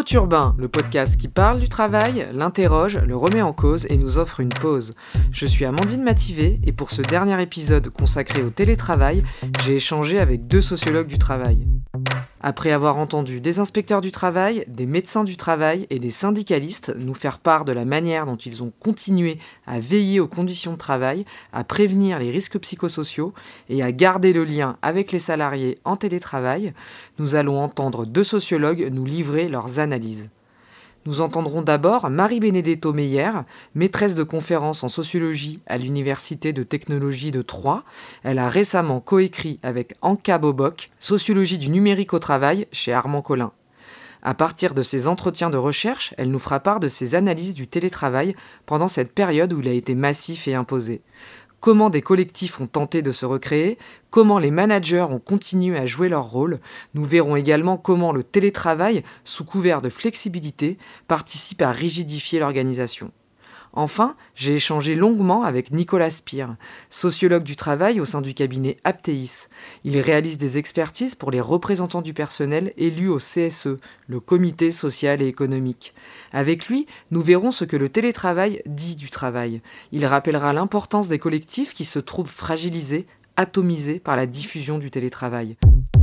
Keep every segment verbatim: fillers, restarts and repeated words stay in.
Tout Urbain, le podcast qui parle du travail, l'interroge, le remet en cause et nous offre une pause. Je suis Amandine Mativet et pour ce dernier épisode consacré au télétravail, j'ai échangé avec deux sociologues du travail. Après avoir entendu des inspecteurs du travail, des médecins du travail et des syndicalistes nous faire part de la manière dont ils ont continué à veiller aux conditions de travail, à prévenir les risques psychosociaux et à garder le lien avec les salariés en télétravail, nous allons entendre deux sociologues nous livrer leurs analyses. Nous entendrons d'abord Marie Benedetto Meyer, maîtresse de conférences en sociologie à l'Université de technologie de Troyes. Elle a récemment coécrit avec Anka Bobok, Sociologie du numérique au travail chez Armand Collin. À partir de ses entretiens de recherche, elle nous fera part de ses analyses du télétravail pendant cette période où il a été massif et imposé. Comment des collectifs ont tenté de se recréer, comment les managers ont continué à jouer leur rôle. Nous verrons également comment le télétravail, sous couvert de flexibilité, participe à rigidifier l'organisation. Enfin, j'ai échangé longuement avec Nicolas Spire, sociologue du travail au sein du cabinet Apteis. Il réalise des expertises pour les représentants du personnel élus au C S E, le Comité social et économique. Avec lui, nous verrons ce que le télétravail dit du travail. Il rappellera l'importance des collectifs qui se trouvent fragilisés, atomisés par la diffusion du télétravail.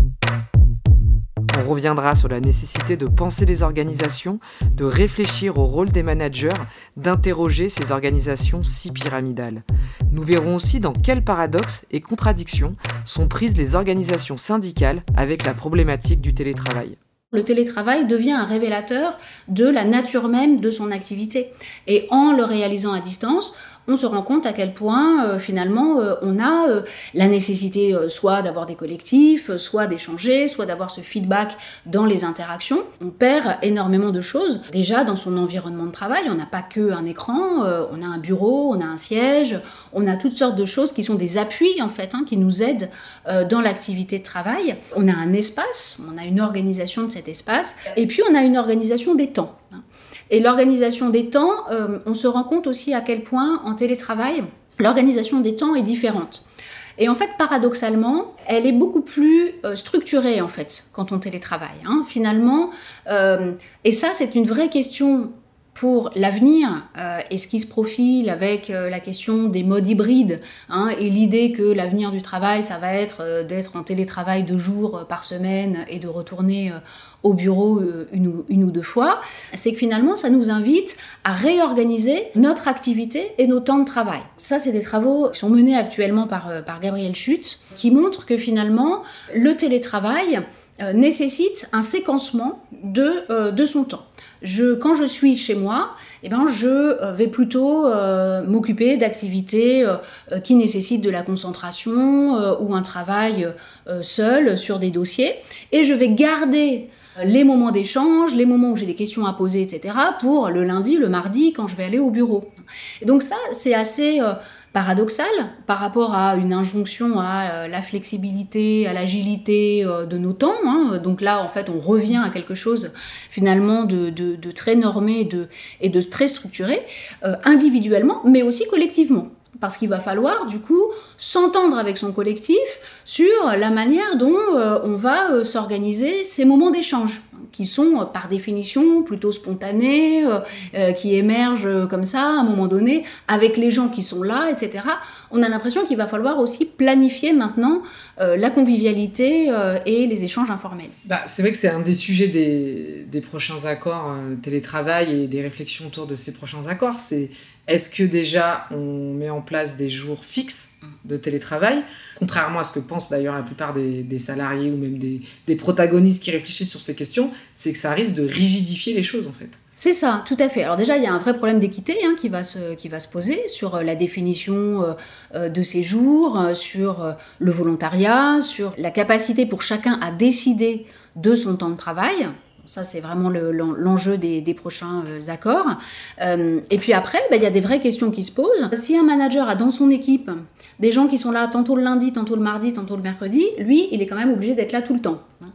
On reviendra sur la nécessité de penser les organisations, de réfléchir au rôle des managers, d'interroger ces organisations si pyramidales. Nous verrons aussi dans quels paradoxes et contradictions sont prises les organisations syndicales avec la problématique du télétravail. Le télétravail devient un révélateur de la nature même de son activité. Et en le réalisant à distance, on se rend compte à quel point, euh, finalement, euh, on a euh, la nécessité euh, soit d'avoir des collectifs, euh, soit d'échanger, soit d'avoir ce feedback dans les interactions. On perd énormément de choses. Déjà, dans son environnement de travail, on n'a pas qu'un écran, euh, on a un bureau, on a un siège, on a toutes sortes de choses qui sont des appuis, en fait, hein, qui nous aident euh, dans l'activité de travail. On a un espace, on a une organisation de cet espace, et puis on a une organisation des temps. Hein. Et l'organisation des temps, euh, on se rend compte aussi à quel point, en télétravail, l'organisation des temps est différente. Et en fait, paradoxalement, elle est beaucoup plus euh, structurée, en fait, quand on télétravaille. Hein. Finalement, euh, et ça, c'est une vraie question pour l'avenir euh, et ce qui se profile avec euh, la question des modes hybrides, hein, et l'idée que l'avenir du travail, ça va être euh, d'être en télétravail deux jours par semaine et de retourner euh, au bureau euh, une, ou, une ou deux fois, c'est que finalement, ça nous invite à réorganiser notre activité et nos temps de travail. Ça, c'est des travaux qui sont menés actuellement par, euh, par Gabriel Schütz, qui montrent que finalement, le télétravail euh, nécessite un séquencement de, euh, de son temps. Je, quand je suis chez moi, eh ben, je vais plutôt euh, m'occuper d'activités euh, qui nécessitent de la concentration euh, ou un travail euh, seul sur des dossiers. Et je vais garder les moments d'échange, les moments où j'ai des questions à poser, et cetera pour le lundi, le mardi, quand je vais aller au bureau. Et donc ça, c'est assez euh, paradoxal par rapport à une injonction à euh, la flexibilité, à l'agilité euh, de nos temps. Hein. Donc là, en fait, on revient à quelque chose finalement de, de, de très normé de, et de très structuré, euh, individuellement, mais aussi collectivement. Parce qu'il va falloir, du coup, s'entendre avec son collectif sur la manière dont euh, on va euh, s'organiser ces moments d'échange, qui sont, euh, par définition, plutôt spontanés, euh, euh, qui émergent euh, comme ça, à un moment donné, avec les gens qui sont là, et cetera. On a l'impression qu'il va falloir aussi planifier maintenant euh, la convivialité euh, et les échanges informels. Bah, c'est vrai que c'est un des sujets des, des prochains accords euh, télétravail et des réflexions autour de ces prochains accords, c'est est-ce que déjà on met en place des jours fixes de télétravail, contrairement à ce que pensent d'ailleurs la plupart des, des salariés ou même des, des protagonistes qui réfléchissent sur ces questions, c'est que ça risque de rigidifier les choses en fait. C'est ça, tout à fait. Alors déjà, il y a un vrai problème d'équité hein, qui va se, qui va se poser sur euh, la définition euh, de ces jours, euh, sur euh, le volontariat, sur la capacité pour chacun à décider de son temps de travail. Ça, c'est vraiment le, l'enjeu des, des prochains euh, accords. Euh, et puis après, bah, il y a des vraies questions qui se posent. Si un manager a dans son équipe des gens qui sont là tantôt le lundi, tantôt le mardi, tantôt le mercredi, lui, il est quand même obligé d'être là tout le temps.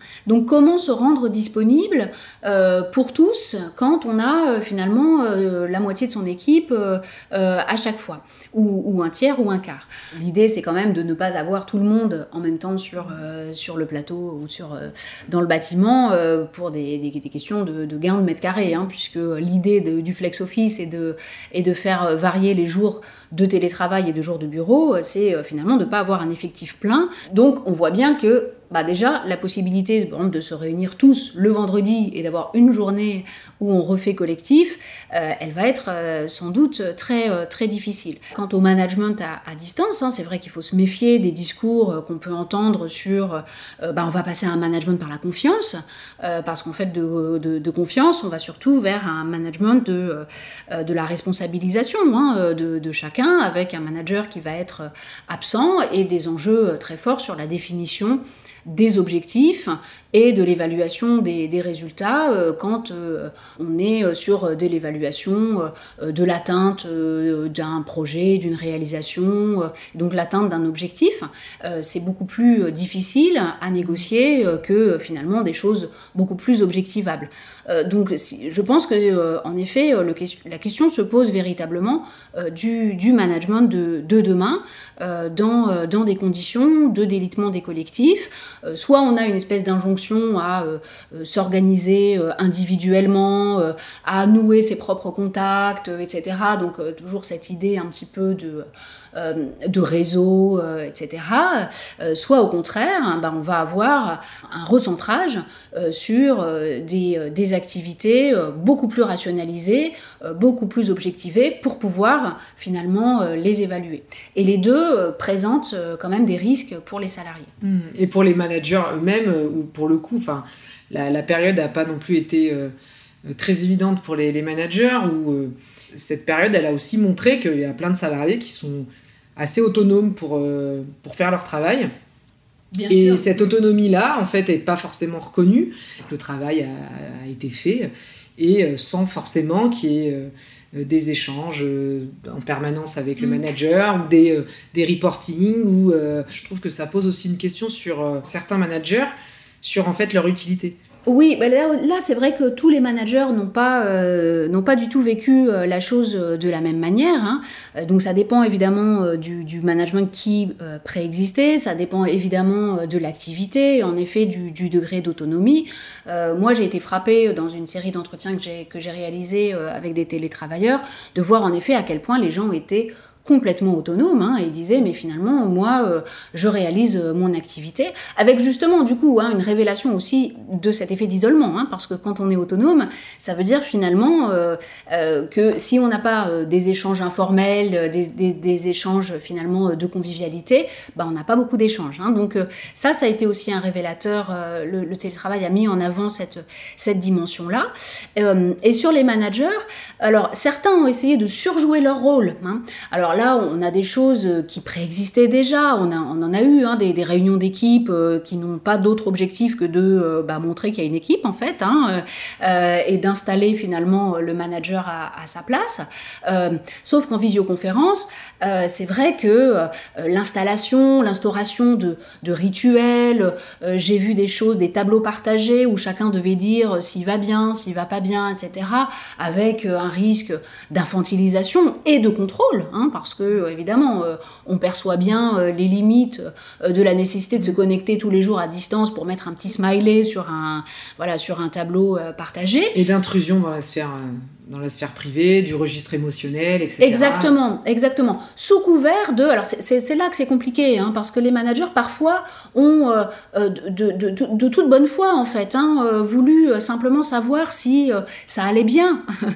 Donc comment se rendre disponible euh, pour tous quand on a euh, finalement euh, la moitié de son équipe euh, euh, à chaque fois, ou, ou un tiers ou un quart. L'idée c'est quand même de ne pas avoir tout le monde en même temps sur, euh, sur le plateau ou sur, euh, dans le bâtiment euh, pour des, des, des questions de, de gain de mètres carrés, hein, puisque l'idée de, du flex office est de, est de faire varier les jours de télétravail et de jours de bureau, c'est euh, finalement de ne pas avoir un effectif plein. Donc on voit bien que bah déjà, la possibilité de, de se réunir tous le vendredi et d'avoir une journée où on refait collectif, euh, elle va être euh, sans doute très, euh, très difficile. Quant au management à, à distance, hein, c'est vrai qu'il faut se méfier des discours euh, qu'on peut entendre sur euh, bah, on va passer à un management par la confiance, euh, parce qu'en fait, de, de, de confiance, on va surtout vers un management de, euh, de la responsabilisation hein, de, de chacun, avec un manager qui va être absent et des enjeux très forts sur la définition des objectifs et de l'évaluation des, des résultats euh, quand euh, on est sur de l'évaluation euh, de l'atteinte euh, d'un projet, d'une réalisation, euh, donc l'atteinte d'un objectif. Euh, c'est beaucoup plus difficile à négocier euh, que finalement des choses beaucoup plus objectivables. Euh, donc si, je pense que euh, en effet le, la question se pose véritablement euh, du, du management de, de demain euh, dans, euh, dans des conditions de délitement des collectifs. Euh, soit on a une espèce d'injonction à euh, euh, s'organiser euh, individuellement, euh, à nouer ses propres contacts, euh, et cetera. Donc euh, toujours cette idée un petit peu de, euh, de réseau, euh, et cetera. Euh, soit au contraire, hein, ben, on va avoir un recentrage euh, sur euh, des, euh, des activités euh, beaucoup plus rationalisées, euh, beaucoup plus objectivées pour pouvoir finalement euh, les évaluer. Et les deux euh, présentent euh, quand même des risques pour les salariés. Mmh. Et pour les managers eux-mêmes, euh, ou pour le coup, enfin, la, la période n'a pas non plus été euh, très évidente pour les, les managers, où euh, cette période, elle a aussi montré qu'il y a plein de salariés qui sont assez autonomes pour, euh, pour faire leur travail. Bien et sûr. Cette autonomie-là, en fait, n'est pas forcément reconnue. Le travail a, a été fait, et euh, sans forcément qu'il y ait euh, des échanges euh, en permanence avec le manager, ou des, euh, des reportings, ou euh, je trouve que ça pose aussi une question sur euh, certains managers, sur en fait leur utilité. Oui, bah là, là c'est vrai que tous les managers n'ont pas, euh, n'ont pas du tout vécu euh, la chose de la même manière. Hein. Euh, donc ça dépend évidemment euh, du, du management qui euh, préexistait, ça dépend évidemment euh, de l'activité, en effet du, du degré d'autonomie. Euh, moi j'ai été frappée dans une série d'entretiens que j'ai, que j'ai réalisés euh, avec des télétravailleurs, de voir en effet à quel point les gens étaient complètement autonome hein, et disait mais finalement moi euh, je réalise euh, mon activité avec justement du coup hein, une révélation aussi de cet effet d'isolement hein, parce que quand on est autonome ça veut dire finalement euh, euh, que si on n'a pas euh, des échanges informels des, des, des échanges finalement de convivialité bah, on n'a pas beaucoup d'échanges hein. Donc euh, ça ça a été aussi un révélateur euh, le, le télétravail a mis en avant cette, cette dimension là euh, et sur les managers alors certains ont essayé de surjouer leur rôle hein. Alors là, on a des choses qui préexistaient déjà, on, a, on en a eu hein, des, des réunions d'équipe euh, qui n'ont pas d'autre objectif que de euh, bah, montrer qu'il y a une équipe en fait, hein, euh, et d'installer finalement le manager à, à sa place. Euh, sauf qu'en visioconférence, euh, c'est vrai que euh, l'installation, l'instauration de, de rituels, euh, j'ai vu des choses, des tableaux partagés où chacun devait dire s'il va bien, s'il va pas bien, et cetera, avec un risque d'infantilisation et de contrôle, hein, parce que évidemment euh, on perçoit bien euh, les limites euh, de la nécessité de se connecter tous les jours à distance pour mettre un petit smiley sur un voilà sur un tableau euh, partagé et d'intrusion dans la sphère euh, dans la sphère privée, du registre émotionnel, et cetera. Exactement, exactement. Sous couvert de... Alors, c'est, c'est, c'est là que c'est compliqué, hein, parce que les managers, parfois, ont, euh, de, de, de, de toute bonne foi, en fait, hein, euh, voulu euh, simplement savoir si euh, ça allait bien.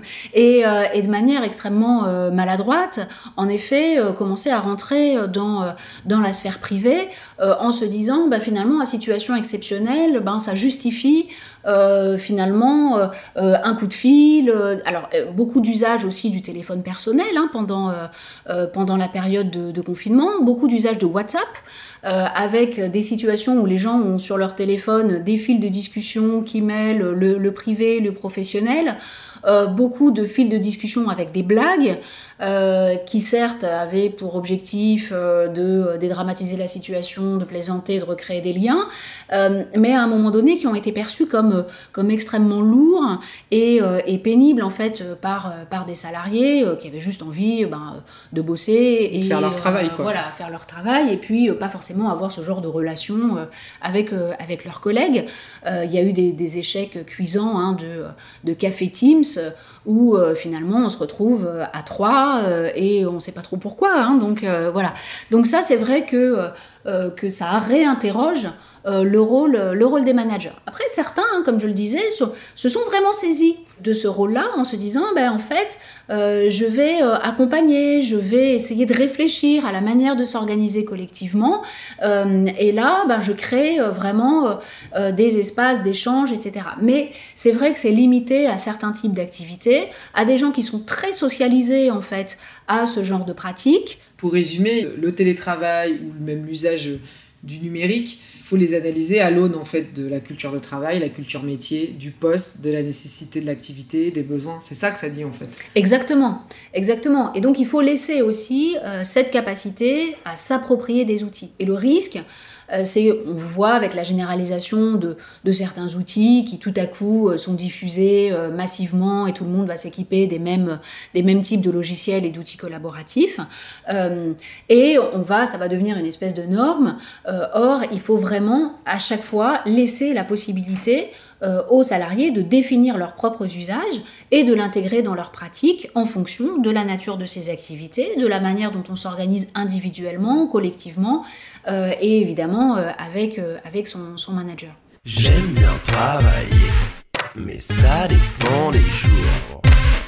et, euh, et de manière extrêmement euh, maladroite, en effet, euh, commencer à rentrer dans, euh, dans la sphère privée, euh, en se disant, bah, finalement, à situation exceptionnelle, ben, ça justifie Euh, finalement euh, euh, un coup de fil, euh, alors euh, beaucoup d'usage aussi du téléphone personnel hein, pendant, euh, euh, pendant la période de, de confinement, beaucoup d'usage de WhatsApp, euh, avec des situations où les gens ont sur leur téléphone des fils de discussion qui mêlent le, le privé, le professionnel. euh, beaucoup de fils de discussion avec des blagues, euh, qui certes avaient pour objectif euh, de dédramatiser la situation, de plaisanter, de recréer des liens, euh, mais à un moment donné qui ont été perçus comme, comme extrêmement lourds et, euh, et pénibles en fait par, par des salariés euh, qui avaient juste envie ben, de bosser et de faire leur euh, travail, quoi. Voilà, faire leur travail et puis euh, pas forcément avoir ce genre de relation euh, avec, euh, avec leurs collègues. Euh, il y a eu des, des échecs cuisants hein, de, de café Teams où euh, finalement on se retrouve euh, à trois euh, et on ne sait pas trop pourquoi. Hein, donc euh, voilà. Donc ça c'est vrai que, euh, que ça réinterroge euh, le, rôle, le rôle des managers. Après certains, hein, comme je le disais, se, se sont vraiment saisis de ce rôle-là en se disant ben, en fait euh, je vais euh, accompagner, je vais essayer de réfléchir à la manière de s'organiser collectivement euh, et là ben, je crée euh, vraiment euh, euh, des espaces d'échange, et cetera. Mais c'est vrai que c'est limité à certains types d'activités, à des gens qui sont très socialisés en fait à ce genre de pratiques. Pour résumer, le télétravail ou même l'usage du numérique, il faut les analyser à l'aune en fait de la culture de travail, la culture métier, du poste, de la nécessité de l'activité, des besoins. C'est ça que ça dit en fait. Exactement, exactement. Et donc il faut laisser aussi euh, cette capacité à s'approprier des outils. Et le risque, euh, c'est, on voit avec la généralisation de, de certains outils qui tout à coup euh, sont diffusés euh, massivement et tout le monde va s'équiper des mêmes, des mêmes types de logiciels et d'outils collaboratifs. Euh, et on va, ça va devenir une espèce de norme. Euh, or, il faut vraiment à chaque fois laisser la possibilité Euh, aux salariés de définir leurs propres usages et de l'intégrer dans leurs pratiques en fonction de la nature de ces activités, de la manière dont on s'organise individuellement, collectivement euh, et évidemment euh, avec, euh, avec son, son manager. J'aime bien travailler, mais ça dépend des jours.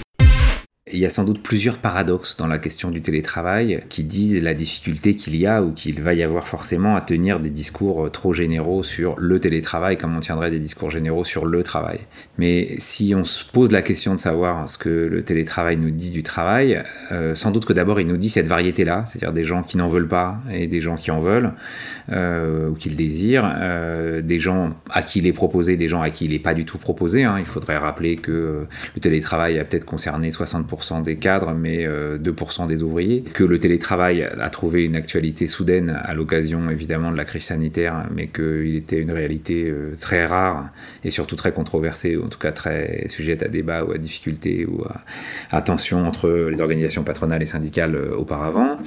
Il y a sans doute plusieurs paradoxes dans la question du télétravail qui disent la difficulté qu'il y a ou qu'il va y avoir forcément à tenir des discours trop généraux sur le télétravail comme on tiendrait des discours généraux sur le travail. Mais si on se pose la question de savoir ce que le télétravail nous dit du travail, euh, sans doute que d'abord il nous dit cette variété-là, c'est-à-dire des gens qui n'en veulent pas et des gens qui en veulent euh, ou qui le désirent, euh, des gens à qui il est proposé, des gens à qui il n'est pas du tout proposé. Hein. Il faudrait rappeler que euh, le télétravail a peut-être concerné soixante pour cent des cadres, mais euh, deux pour cent des ouvriers, que le télétravail a trouvé une actualité soudaine à l'occasion évidemment de la crise sanitaire, mais qu'il était une réalité euh, très rare et surtout très controversée, ou en tout cas très sujette à débat ou à difficulté ou à, à tension entre les organisations patronales et syndicales euh, auparavant,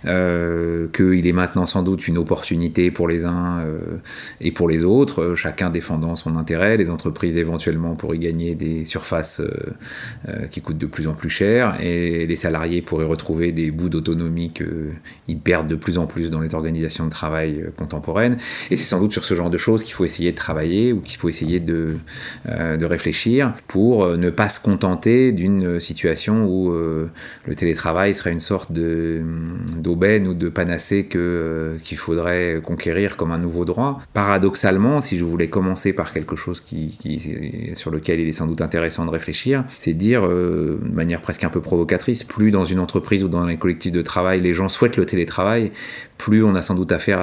euh, qu'il est maintenant sans doute une opportunité pour les uns euh, et pour les autres, euh, chacun défendant son intérêt, les entreprises éventuellement pour y gagner des surfaces euh, euh, qui coûtent de plus en plus cher, et les salariés pourraient retrouver des bouts d'autonomie qu'ils perdent de plus en plus dans les organisations de travail contemporaines. Et c'est sans doute sur ce genre de choses qu'il faut essayer de travailler ou qu'il faut essayer de, euh, de réfléchir pour ne pas se contenter d'une situation où euh, le télétravail serait une sorte de, d'aubaine ou de panacée que, euh, qu'il faudrait conquérir comme un nouveau droit. Paradoxalement, si je voulais commencer par quelque chose qui, qui, sur lequel il est sans doute intéressant de réfléchir, c'est de dire euh, de manière presque un peu provocatrice, plus dans une entreprise ou dans les collectifs de travail les gens souhaitent le télétravail, plus on a sans doute affaire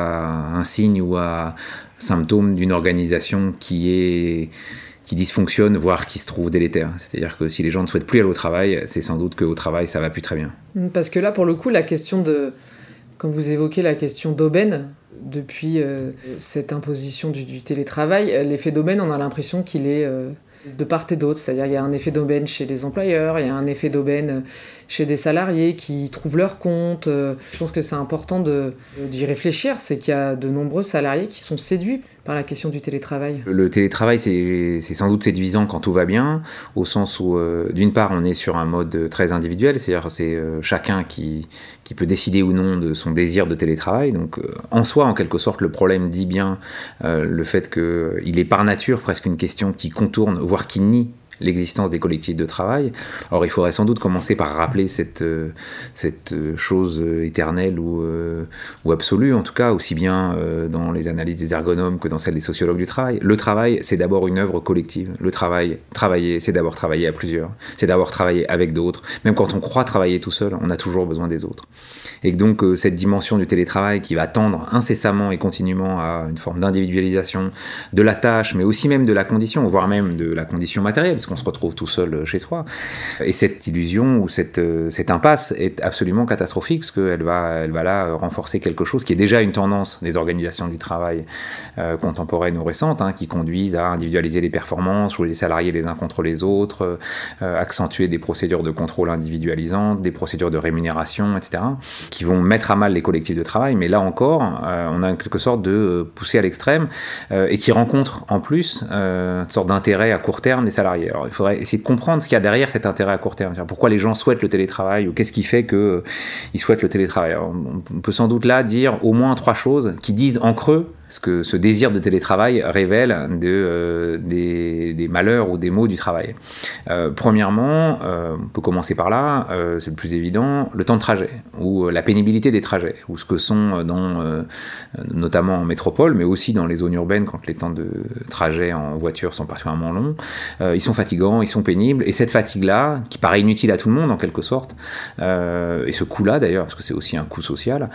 à un signe ou à un symptôme d'une organisation qui est qui dysfonctionne, voire qui se trouve délétère. C'est-à-dire que si les gens ne souhaitent plus aller au travail, c'est sans doute qu'au travail ça va plus très bien. Parce que là pour le coup la question de, quand vous évoquez la question d'aubaine, depuis euh, cette imposition du, du télétravail, l'effet d'aubaine on a l'impression qu'il est euh, de part et d'autre, c'est-à-dire il y a un effet d'aubaine chez les employeurs, il y a un effet d'aubaine chez des salariés qui trouvent leur compte. Je pense que c'est important de, d'y réfléchir, c'est qu'il y a de nombreux salariés qui sont séduits par la question du télétravail. Le télétravail, c'est, c'est sans doute séduisant quand tout va bien, au sens où, euh, d'une part, on est sur un mode très individuel, c'est-à-dire c'est euh, chacun qui, qui peut décider ou non de son désir de télétravail. Donc, euh, en soi, en quelque sorte, le problème dit bien euh, le fait qu'il est par nature presque une question qui contourne, voire qui nie l'existence des collectifs de travail. Alors il faudrait sans doute commencer par rappeler cette, euh, cette chose éternelle ou, euh, ou absolue, en tout cas, aussi bien euh, dans les analyses des ergonomes que dans celles des sociologues du travail. Le travail, c'est d'abord une œuvre collective. Le travail, travailler, c'est d'abord travailler à plusieurs. C'est d'abord travailler avec d'autres. Même quand on croit travailler tout seul, on a toujours besoin des autres. Et donc euh, cette dimension du télétravail qui va tendre incessamment et continuellement à une forme d'individualisation de la tâche, mais aussi même de la condition, voire même de la condition matérielle. puisqu'on se retrouve tout seul chez soi. Et cette illusion ou cette, cette impasse est absolument catastrophique, parce qu'elle va, elle va là renforcer quelque chose qui est déjà une tendance des organisations du travail euh, contemporaines ou récentes, hein, qui conduisent à individualiser les performances, jouer les salariés les uns contre les autres, euh, accentuer des procédures de contrôle individualisantes, des procédures de rémunération, et cetera, qui vont mettre à mal les collectifs de travail. Mais là encore, euh, on a en quelque sorte de poussée à l'extrême euh, et qui rencontre en plus euh, une sorte d'intérêt à court terme des salariés. Alors il faudrait essayer de comprendre ce qu'il y a derrière cet intérêt à court terme. Pourquoi les gens souhaitent le télétravail ou qu'est-ce qui fait qu'ils euh, souhaitent le télétravail. Alors, on peut sans doute là dire au moins trois choses qui disent en creux ce que ce désir de télétravail révèle de, euh, des, des malheurs ou des maux du travail. Euh, premièrement, euh, on peut commencer par là, euh, c'est le plus évident, le temps de trajet, ou euh, la pénibilité des trajets, ou ce que sont dans, euh, notamment en métropole, mais aussi dans les zones urbaines, quand les temps de trajet en voiture sont particulièrement longs, euh, ils sont fatigants, ils sont pénibles, et cette fatigue-là, qui paraît inutile à tout le monde en quelque sorte, euh, et ce coût-là d'ailleurs, parce que c'est aussi un coût social,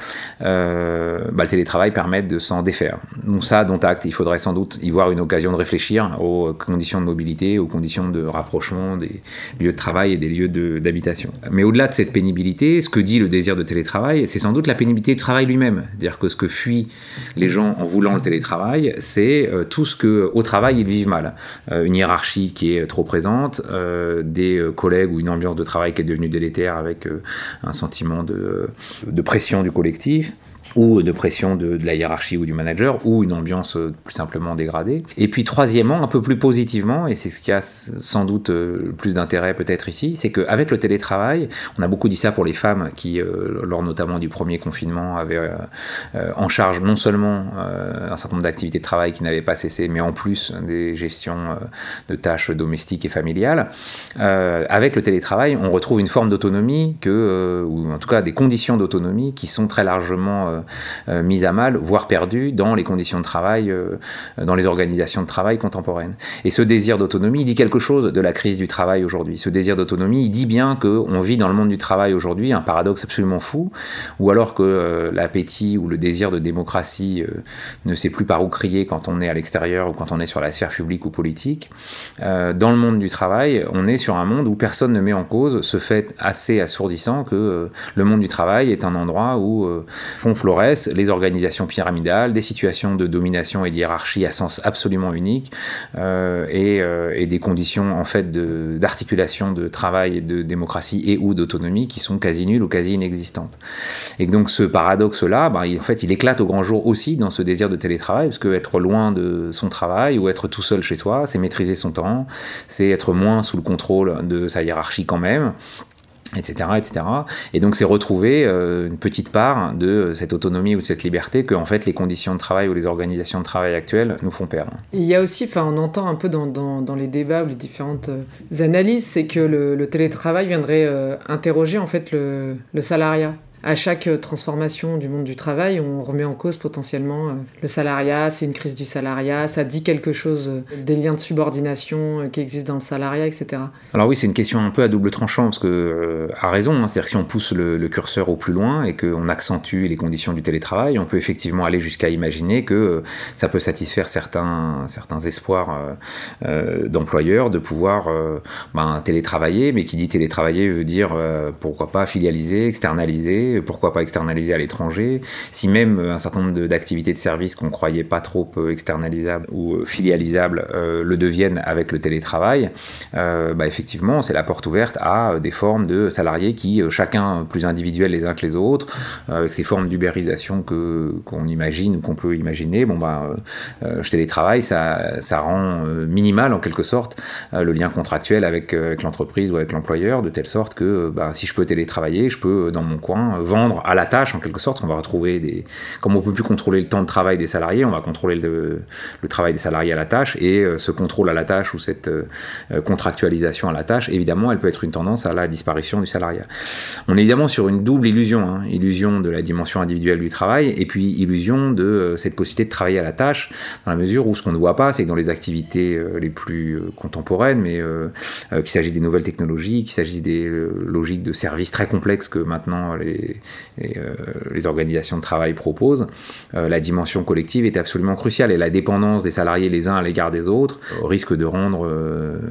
euh, bah, le télétravail permet de s'en défaire. Donc ça, dont acte, il faudrait sans doute y voir une occasion de réfléchir aux conditions de mobilité, aux conditions de rapprochement des lieux de travail et des lieux de, d'habitation. Mais au-delà de cette pénibilité, ce que dit le désir de télétravail, c'est sans doute la pénibilité du travail lui-même. C'est-à-dire que ce que fuient les gens en voulant le télétravail, c'est euh, tout ce qu'au travail ils vivent mal. Euh, une hiérarchie qui est trop présente, euh, des collègues ou une ambiance de travail qui est devenue délétère avec euh, un sentiment de, de pression du collectif, ou de pression de, de la hiérarchie ou du manager, ou une ambiance euh, plus simplement dégradée. Et puis troisièmement, un peu plus positivement, et c'est ce qui a sans doute euh, plus d'intérêt peut-être ici, c'est qu'avec le télétravail, on a beaucoup dit ça pour les femmes qui, euh, lors notamment du premier confinement, avaient euh, euh, en charge non seulement euh, un certain nombre d'activités de travail qui n'avaient pas cessé, mais en plus des gestions euh, de tâches domestiques et familiales. Euh, avec le télétravail, on retrouve une forme d'autonomie, que, euh, ou en tout cas des conditions d'autonomie qui sont très largement euh, Euh, mise à mal, voire perdue dans les conditions de travail, euh, dans les organisations de travail contemporaines. Et ce désir d'autonomie, il dit quelque chose de la crise du travail aujourd'hui. Ce désir d'autonomie, il dit bien qu'on vit dans le monde du travail aujourd'hui un paradoxe absolument fou, ou alors que euh, l'appétit ou le désir de démocratie euh, ne sait plus par où crier quand on est à l'extérieur ou quand on est sur la sphère publique ou politique. Euh, dans le monde du travail, on est sur un monde où personne ne met en cause ce fait assez assourdissant que euh, le monde du travail est un endroit où euh, font florès les organisations pyramidales, des situations de domination et de hiérarchie à sens absolument unique, euh, et, euh, et des conditions en fait de, d'articulation de travail et de démocratie et ou d'autonomie qui sont quasi nulles ou quasi inexistantes. Et donc ce paradoxe-là, bah, il, en fait, il éclate au grand jour aussi dans ce désir de télétravail, parce que être loin de son travail ou être tout seul chez soi, c'est maîtriser son temps, c'est être moins sous le contrôle de sa hiérarchie quand même, et cetera, et cetera. Et donc c'est retrouver euh, une petite part de cette autonomie ou de cette liberté que en fait les conditions de travail ou les organisations de travail actuelles nous font perdre. Il y a aussi, enfin on entend un peu dans, dans, dans les débats ou les différentes euh, analyses, c'est que le, le télétravail viendrait euh, interroger en fait le, le salariat. À chaque transformation du monde du travail, on remet en cause potentiellement le salariat, c'est une crise du salariat, ça dit quelque chose des liens de subordination qui existent dans le salariat, et cetera. Alors oui, c'est une question un peu à double tranchant, parce que, euh, à raison, hein, c'est-à-dire que si on pousse le, le curseur au plus loin et qu'on accentue les conditions du télétravail, on peut effectivement aller jusqu'à imaginer que euh, ça peut satisfaire certains, certains espoirs euh, euh, d'employeurs de pouvoir euh, ben, télétravailler, mais qui dit télétravailler veut dire euh, pourquoi pas filialiser, externaliser, pourquoi pas externaliser à l'étranger, si même un certain nombre de, d'activités de services qu'on croyait pas trop externalisables ou filialisables euh, le deviennent avec le télétravail, euh, bah effectivement c'est la porte ouverte à des formes de salariés qui, chacun plus individuels les uns que les autres, euh, avec ces formes d'ubérisation que, qu'on imagine ou qu'on peut imaginer, bon bah euh, je télétravaille, ça, ça rend euh, minimal en quelque sorte euh, le lien contractuel avec, euh, avec l'entreprise ou avec l'employeur, de telle sorte que bah, si je peux télétravailler, je peux dans mon coin vendre à la tâche en quelque sorte. On va retrouver des, comme on peut plus contrôler le temps de travail des salariés, on va contrôler le, le travail des salariés à la tâche, et euh, ce contrôle à la tâche ou cette euh, contractualisation à la tâche, évidemment elle peut être une tendance à la disparition du salariat. On est évidemment sur une double illusion, hein, illusion de la dimension individuelle du travail et puis illusion de euh, cette possibilité de travailler à la tâche, dans la mesure où ce qu'on ne voit pas, c'est que dans les activités euh, les plus euh, contemporaines, mais euh, euh, qu'il s'agit des nouvelles technologies, qu'il s'agit des euh, logiques de services très complexes que maintenant les Les, euh, les organisations de travail proposent, euh, la dimension collective est absolument cruciale, et la dépendance des salariés les uns à l'égard des autres euh, risque de rendre euh,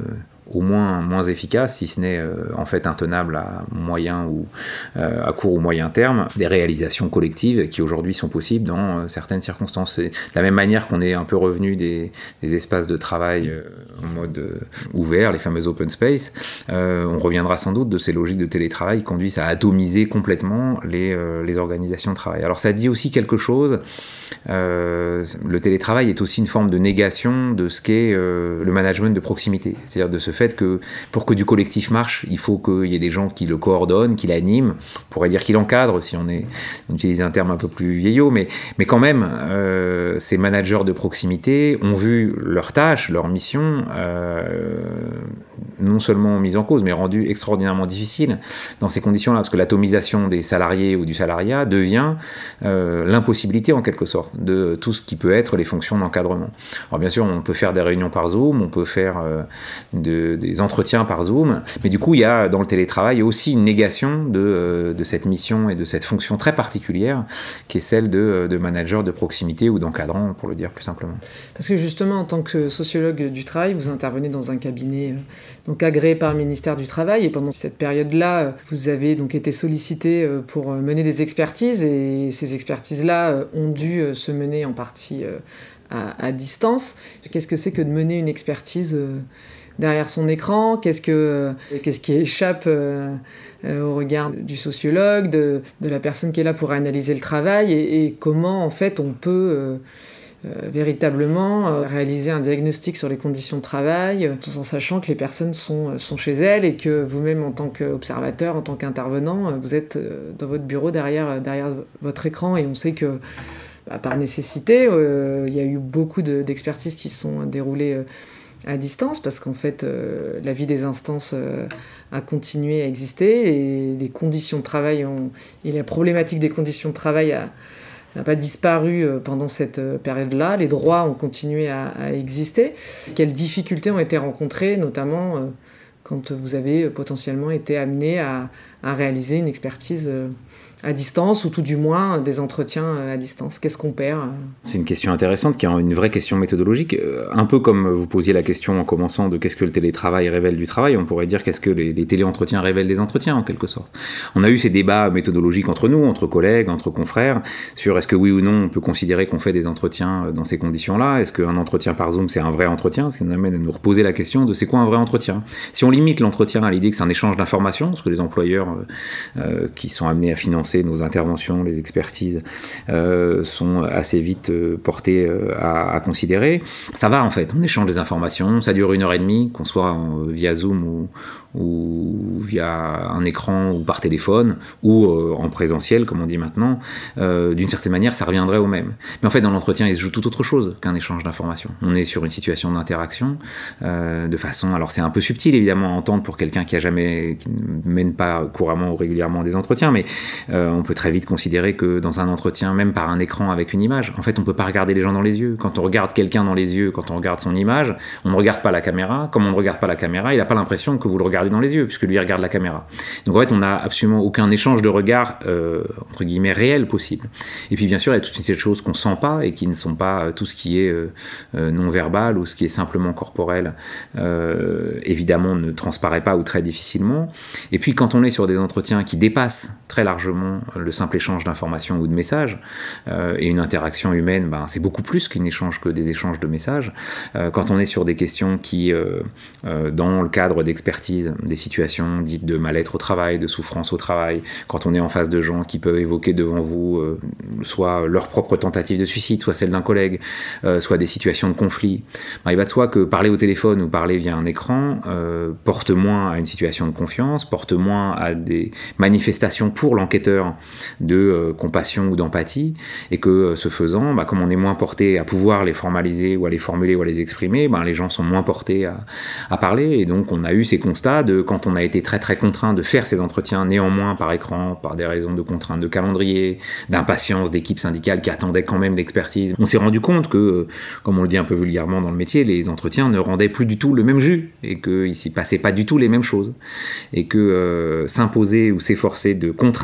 au moins moins efficace, si ce n'est euh, en fait intenable à moyen ou euh, à court ou moyen terme, des réalisations collectives qui aujourd'hui sont possibles dans euh, certaines circonstances. C'est de la même manière qu'on est un peu revenu des, des espaces de travail euh, en mode euh, ouvert, les fameux open space, euh, on reviendra sans doute de ces logiques de télétravail qui conduisent à atomiser complètement les, euh, les organisations de travail. Alors ça dit aussi quelque chose, euh, le télétravail est aussi une forme de négation de ce qu'est euh, le management de proximité, c'est-à-dire de ce fait que pour que du collectif marche, il faut qu'il y ait des gens qui le coordonnent, qui l'animent, on pourrait dire qui l'encadrent si on, est, on utilise un terme un peu plus vieillot, mais, mais quand même, euh, ces managers de proximité ont vu leur tâche, leur mission, euh, non seulement mise en cause, mais rendue extraordinairement difficile dans ces conditions-là, parce que l'atomisation des salariés ou du salariat devient euh, l'impossibilité en quelque sorte de tout ce qui peut être les fonctions d'encadrement. Alors bien sûr, on peut faire des réunions par Zoom, on peut faire euh, de, des entretiens par Zoom, mais du coup, il y a dans le télétravail aussi une négation de, euh, de cette mission et de cette fonction très particulière qui est celle de, de manager de proximité ou d'encadrant, pour le dire plus simplement. Parce que justement, en tant que sociologue du travail, vous intervenez dans un cabinet euh, donc agréé par le ministère du Travail, et pendant cette période-là, vous avez donc été sollicité pour mener des expertises, et ces expertises-là ont dû se mener en partie à, à distance. Qu'est-ce que c'est que de mener une expertise derrière son écran? Qu'est-ce, que, qu'est-ce qui échappe euh, au regard du sociologue, de, de la personne qui est là pour analyser le travail, et, et comment en fait on peut euh, euh, véritablement euh, réaliser un diagnostic sur les conditions de travail, euh, tout en sachant que les personnes sont, sont chez elles, et que vous-même en tant qu'observateur, en tant qu'intervenant, euh, vous êtes euh, dans votre bureau derrière, derrière votre écran, et on sait que bah, par nécessité, euh, il y a eu beaucoup de, d'expertises qui se sont déroulées euh, à distance, parce qu'en fait, euh, la vie des instances euh, a continué à exister, et les conditions de travail ont, et la problématique des conditions de travail a, n'a pas disparu euh, pendant cette euh, période-là. Les droits ont continué à, à exister. Quelles difficultés ont été rencontrées, notamment euh, quand vous avez euh, potentiellement été amené à, à réaliser une expertise euh, à distance, ou tout du moins des entretiens à distance? Qu'est-ce qu'on perd? C'est une question intéressante, qui est une vraie question méthodologique. Un peu comme vous posiez la question en commençant de qu'est-ce que le télétravail révèle du travail, on pourrait dire qu'est-ce que les, les téléentretiens révèlent des entretiens, en quelque sorte. On a eu ces débats méthodologiques entre nous, entre collègues, entre confrères, sur est-ce que oui ou non on peut considérer qu'on fait des entretiens dans ces conditions-là. Est-ce qu'un entretien par Zoom, c'est un vrai entretien? Ce qui nous amène à nous reposer la question de c'est quoi un vrai entretien? Si on limite l'entretien à l'idée que c'est un échange d'informations, parce que les employeurs euh, euh, qui sont amenés à financer nos interventions, les expertises euh, sont assez vite euh, portées euh, à, à considérer. Ça va en fait, on échange des informations, ça dure une heure et demie, qu'on soit en, via Zoom ou, ou via un écran ou par téléphone ou euh, en présentiel comme on dit maintenant, euh, d'une certaine manière ça reviendrait au même. Mais en fait dans l'entretien il se joue tout autre chose qu'un échange d'informations. On est sur une situation d'interaction euh, de façon, alors c'est un peu subtil évidemment à entendre pour quelqu'un qui a jamais, qui ne mène pas couramment ou régulièrement des entretiens, mais euh, on peut très vite considérer que dans un entretien, même par un écran avec une image, en fait on peut pas regarder les gens dans les yeux. Quand on regarde quelqu'un dans les yeux, quand on regarde son image, on ne regarde pas la caméra. Comme on ne regarde pas la caméra, il n'a pas l'impression que vous le regardez dans les yeux, puisque lui regarde la caméra. Donc en fait, on n'a absolument aucun échange de regard, euh, entre guillemets, réel possible. Et puis bien sûr, il y a toutes ces choses qu'on ne sent pas, et qui ne sont pas euh, tout ce qui est euh, euh, non-verbal, ou ce qui est simplement corporel, euh, évidemment ne transparaît pas, ou très difficilement. Et puis quand on est sur des entretiens qui dépassent très largement le simple échange d'informations ou de messages, euh, et une interaction humaine, ben, c'est beaucoup plus qu'un échange que des échanges de messages. Euh, quand on est sur des questions qui, euh, euh, dans le cadre d'expertise, des situations dites de mal-être au travail, de souffrance au travail, quand on est en face de gens qui peuvent évoquer devant vous euh, soit leur propre tentative de suicide, soit celle d'un collègue, euh, soit des situations de conflit, ben, il va de soi que parler au téléphone ou parler via un écran euh, porte moins à une situation de confiance, porte moins à des manifestations pour l'enquêteur de euh, compassion ou d'empathie, et que euh, ce faisant, ben, comme on est moins porté à pouvoir les formaliser ou à les formuler ou à les exprimer, ben, les gens sont moins portés à, à parler, et donc on a eu ces constats de quand on a été très très contraint de faire ces entretiens néanmoins par écran, par des raisons de contraintes de calendrier, d'impatience d'équipes syndicales qui attendaient quand même l'expertise. On s'est rendu compte que, comme on le dit un peu vulgairement dans le métier, les entretiens ne rendaient plus du tout le même jus, et qu'il ne s'y passait pas du tout les mêmes choses, et que euh, s'imposer ou s'efforcer de contraindre à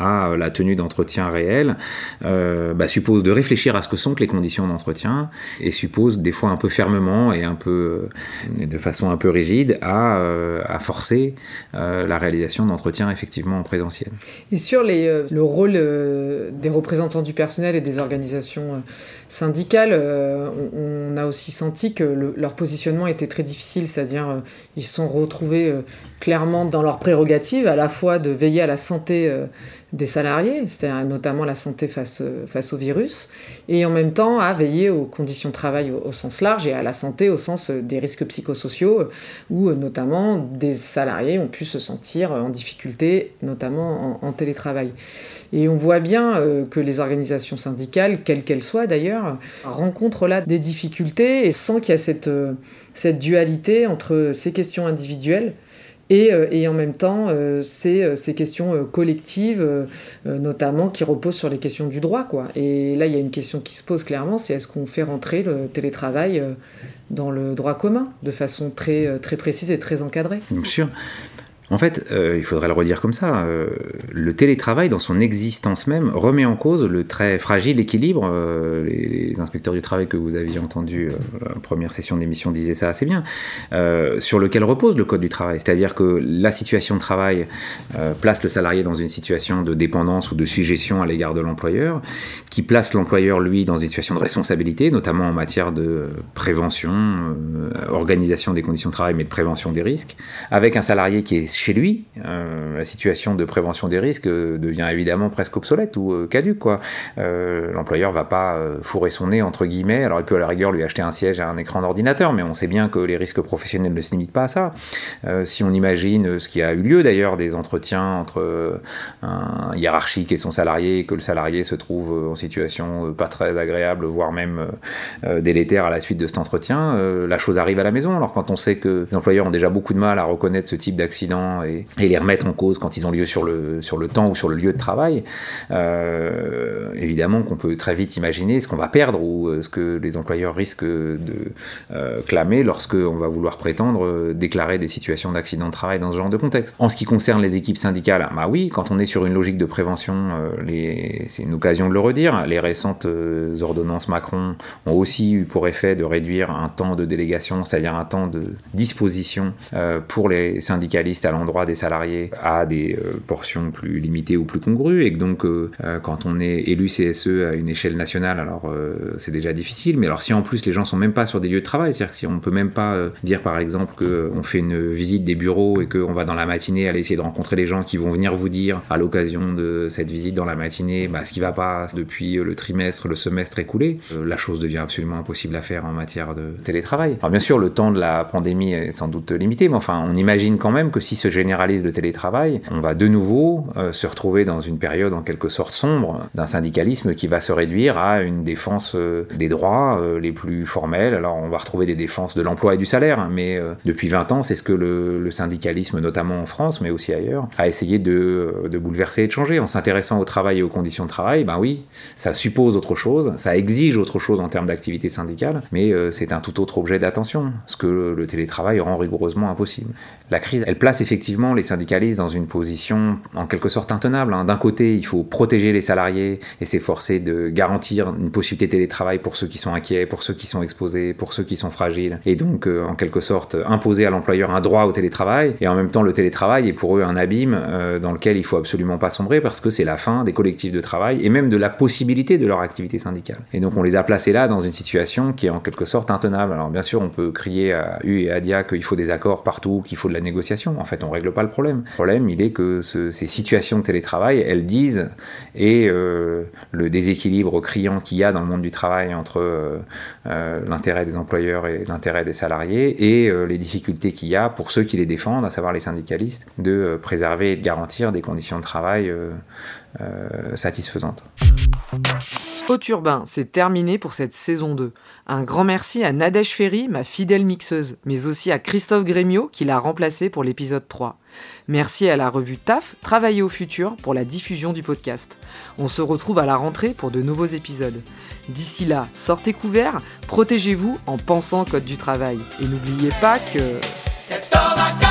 à la tenue d'entretiens réels, euh, bah, suppose de réfléchir à ce que sont les conditions d'entretien et suppose des fois un peu fermement et un peu, euh, de façon un peu rigide à, euh, à forcer euh, la réalisation d'entretiens effectivement en présentiel. Et sur les, euh, le rôle euh, des représentants du personnel et des organisations euh, syndicales, euh, on, on a aussi senti que le, leur positionnement était très difficile, c'est-à-dire euh, ils se sont retrouvés euh, clairement dans leurs prérogatives, à la fois de veiller à la santé euh, des salariés, c'est-à-dire notamment la santé face, face au virus, et en même temps à veiller aux conditions de travail au, au sens large et à la santé au sens des risques psychosociaux, où notamment des salariés ont pu se sentir en difficulté, notamment en, en télétravail. Et on voit bien euh, que les organisations syndicales, quelles qu'elles soient d'ailleurs, rencontrent là des difficultés et sent qu'il y a cette, euh, cette dualité entre ces questions individuelles Et, euh, et en même temps, euh, ces, euh, ces questions euh, collectives, euh, euh, notamment, qui reposent sur les questions du droit, quoi. Et là, il y a une question qui se pose clairement, c'est est-ce qu'on fait rentrer le télétravail euh, dans le droit commun, de façon très, euh, très précise et très encadrée ? Bien sûr. En fait, euh, il faudrait le redire comme ça, euh, le télétravail dans son existence même remet en cause le très fragile équilibre, euh, les, les inspecteurs du travail que vous aviez entendus, euh, la première session d'émission disaient ça assez bien, euh, sur lequel repose le code du travail, c'est-à-dire que la situation de travail euh, place le salarié dans une situation de dépendance ou de sujétion à l'égard de l'employeur, qui place l'employeur, lui, dans une situation de responsabilité, notamment en matière de prévention, euh, organisation des conditions de travail, mais de prévention des risques, avec un salarié qui est chez lui, euh, la situation de prévention des risques euh, devient évidemment presque obsolète ou euh, caduque, quoi. Euh, l'employeur ne va pas euh, fourrer son nez, entre guillemets, alors il peut à la rigueur lui acheter un siège et un écran d'ordinateur, mais on sait bien que les risques professionnels ne se limitent pas à ça. Euh, si on imagine ce qui a eu lieu d'ailleurs, des entretiens entre euh, un hiérarchique et son salarié, et que le salarié se trouve en situation euh, pas très agréable, voire même euh, délétère à la suite de cet entretien, euh, la chose arrive à la maison. Alors quand on sait que les employeurs ont déjà beaucoup de mal à reconnaître ce type d'accident Et, et les remettre en cause quand ils ont lieu sur le, sur le temps ou sur le lieu de travail, euh, évidemment qu'on peut très vite imaginer ce qu'on va perdre ou ce que les employeurs risquent de euh, clamer lorsqu'on va vouloir prétendre euh, déclarer des situations d'accident de travail dans ce genre de contexte. En ce qui concerne les équipes syndicales, bah oui, quand on est sur une logique de prévention, euh, les, c'est une occasion de le redire, les récentes euh, ordonnances Macron ont aussi eu pour effet de réduire un temps de délégation, c'est-à-dire un temps de disposition euh, pour les syndicalistes à l'endroit des salariés à des euh, portions plus limitées ou plus congrues, et que donc euh, euh, quand on est élu C S E à une échelle nationale, alors euh, c'est déjà difficile, mais alors si en plus les gens sont même pas sur des lieux de travail, c'est-à-dire que si on peut même pas euh, dire par exemple qu'on fait une visite des bureaux et qu'on va dans la matinée aller essayer de rencontrer les gens qui vont venir vous dire à l'occasion de cette visite dans la matinée bah, ce qui va pas depuis le trimestre, le semestre écoulé, euh, la chose devient absolument impossible à faire en matière de télétravail. Alors bien sûr le temps de la pandémie est sans doute limité, mais enfin on imagine quand même que si se généralise le télétravail, on va de nouveau euh, se retrouver dans une période en quelque sorte sombre d'un syndicalisme qui va se réduire à une défense euh, des droits euh, les plus formels. Alors on va retrouver des défenses de l'emploi et du salaire, hein, mais euh, depuis vingt ans, c'est ce que le, le syndicalisme, notamment en France, mais aussi ailleurs, a essayé de, de bouleverser et de changer. En s'intéressant au travail et aux conditions de travail, ben oui, ça suppose autre chose, ça exige autre chose en termes d'activité syndicale, mais euh, c'est un tout autre objet d'attention, ce que le, le télétravail rend rigoureusement impossible. La crise, elle place effectivement les syndicalistes dans une position en quelque sorte intenable. Hein. D'un côté, il faut protéger les salariés et s'efforcer de garantir une possibilité de télétravail pour ceux qui sont inquiets, pour ceux qui sont exposés, pour ceux qui sont fragiles, et donc euh, en quelque sorte imposer à l'employeur un droit au télétravail, et en même temps le télétravail est pour eux un abîme euh, dans lequel il faut absolument pas sombrer parce que c'est la fin des collectifs de travail et même de la possibilité de leur activité syndicale. Et donc on les a placés là dans une situation qui est en quelque sorte intenable. Alors bien sûr on peut crier à U et à Dia qu'il faut des accords partout, qu'il faut de la négociation. En fait on règle pas le problème. Le problème il est que ce, ces situations de télétravail elles disent et euh, le déséquilibre criant qu'il y a dans le monde du travail entre euh, euh, l'intérêt des employeurs et l'intérêt des salariés et euh, les difficultés qu'il y a pour ceux qui les défendent, à savoir les syndicalistes, de euh, préserver et de garantir des conditions de travail euh, euh, satisfaisantes. Haute Urbain, c'est terminé pour cette saison deux. Un grand merci à Nadège Ferry, ma fidèle mixeuse, mais aussi à Christophe Grémiot qui l'a remplacé pour l'épisode trois. Merci à la revue T A F, Travailler au futur, pour la diffusion du podcast. On se retrouve à la rentrée pour de nouveaux épisodes. D'ici là, sortez couverts, protégez-vous en pensant code du travail. Et n'oubliez pas que...